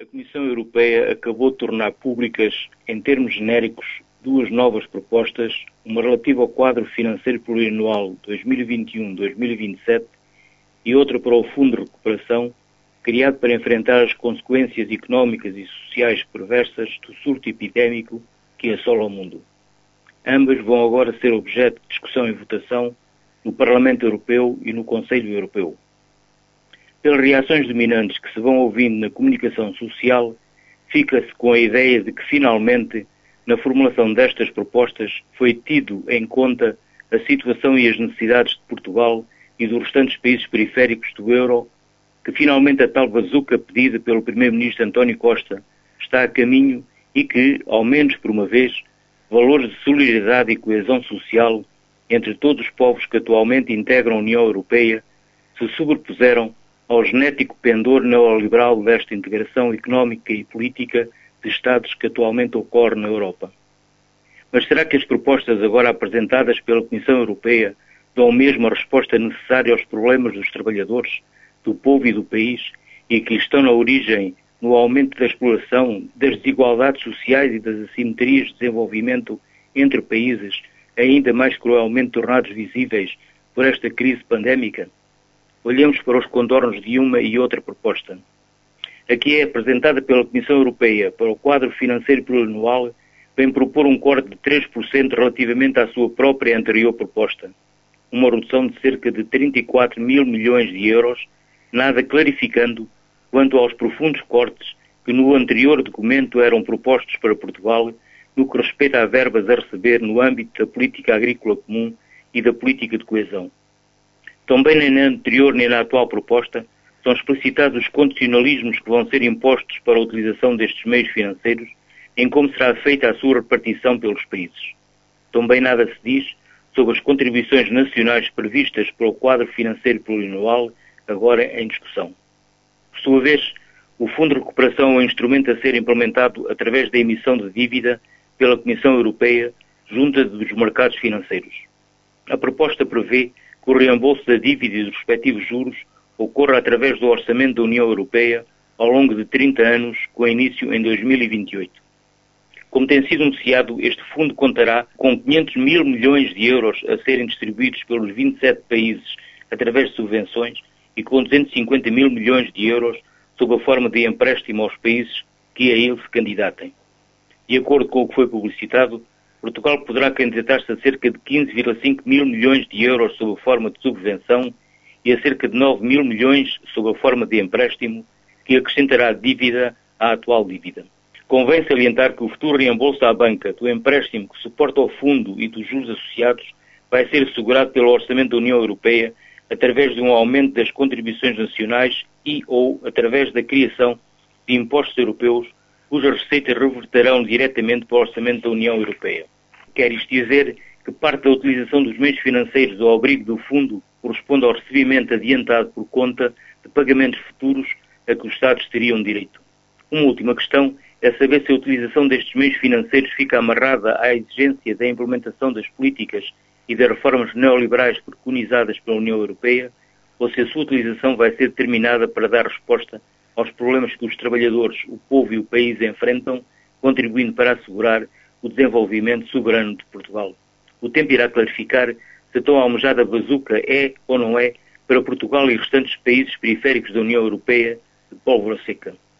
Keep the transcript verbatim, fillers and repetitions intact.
A Comissão Europeia acabou de tornar públicas, em termos genéricos, duas novas propostas, uma relativa ao quadro financeiro plurianual dois mil e vinte e um a dois mil e vinte e sete e outra para o Fundo de Recuperação, criado para enfrentar as consequências económicas e sociais perversas do surto epidémico que assola o mundo. Ambas vão agora ser objeto de discussão e votação no Parlamento Europeu e no Conselho Europeu. Pelas reações dominantes que se vão ouvindo na comunicação social, fica-se com a ideia de que, finalmente, na formulação destas propostas, foi tido em conta a situação e as necessidades de Portugal e dos restantes países periféricos do euro, que finalmente a tal bazuca pedida pelo primeiro-ministro António Costa está a caminho e que, ao menos por uma vez, valores de solidariedade e coesão social entre todos os povos que atualmente integram a União Europeia se sobrepuseram ao genético pendor neoliberal desta integração económica e política de Estados que atualmente ocorre na Europa. Mas será que as propostas agora apresentadas pela Comissão Europeia dão mesmo a resposta necessária aos problemas dos trabalhadores, do povo e do país, e que estão na origem no aumento da exploração, das desigualdades sociais e das assimetrias de desenvolvimento entre países, ainda mais cruelmente tornados visíveis por esta crise pandémica? Olhemos para os contornos de uma e outra proposta. A que é apresentada pela Comissão Europeia para o quadro financeiro plurianual vem propor um corte de três por cento relativamente à sua própria anterior proposta, uma redução de cerca de trinta e quatro mil milhões de euros, nada clarificando quanto aos profundos cortes que no anterior documento eram propostos para Portugal no que respeita a verbas a receber no âmbito da política agrícola comum e da política de coesão. Também nem na anterior nem na atual proposta são explicitados os condicionalismos que vão ser impostos para a utilização destes meios financeiros, em como será feita a sua repartição pelos países. Também nada se diz sobre as contribuições nacionais previstas para o quadro financeiro plurianual, agora em discussão. Por sua vez, o Fundo de Recuperação é um instrumento a ser implementado através da emissão de dívida pela Comissão Europeia junto dos mercados financeiros. A proposta prevê que o reembolso da dívida e dos respectivos juros ocorra através do Orçamento da União Europeia ao longo de trinta anos, com início em dois mil e vinte e oito. Como tem sido anunciado, este fundo contará com quinhentos mil milhões de euros a serem distribuídos pelos vinte e sete países através de subvenções e com duzentos e cinquenta mil milhões de euros sob a forma de empréstimo aos países que a ele se candidatem. De acordo com o que foi publicitado, Portugal poderá candidatar-se a cerca de quinze vírgula cinco mil milhões de euros sob a forma de subvenção e a cerca de nove mil milhões sob a forma de empréstimo, que acrescentará dívida à atual dívida. Convém salientar que o futuro reembolso à banca do empréstimo que suporta o fundo e dos juros associados vai ser assegurado pelo Orçamento da União Europeia através de um aumento das contribuições nacionais e ou através da criação de impostos europeus cujas receitas reverterão diretamente para o Orçamento da União Europeia. Quer isto dizer que parte da utilização dos meios financeiros ao abrigo do fundo corresponde ao recebimento adiantado por conta de pagamentos futuros a que os Estados teriam direito. Uma última questão é saber se a utilização destes meios financeiros fica amarrada à exigência da implementação das políticas e das reformas neoliberais preconizadas pela União Europeia, ou se a sua utilização vai ser determinada para dar resposta aos problemas que os trabalhadores, o povo e o país enfrentam, contribuindo para assegurar o desenvolvimento soberano de Portugal. O tempo irá clarificar se a tão almejada bazuca é ou não é para Portugal e restantes países periféricos da União Europeia de pólvora seca.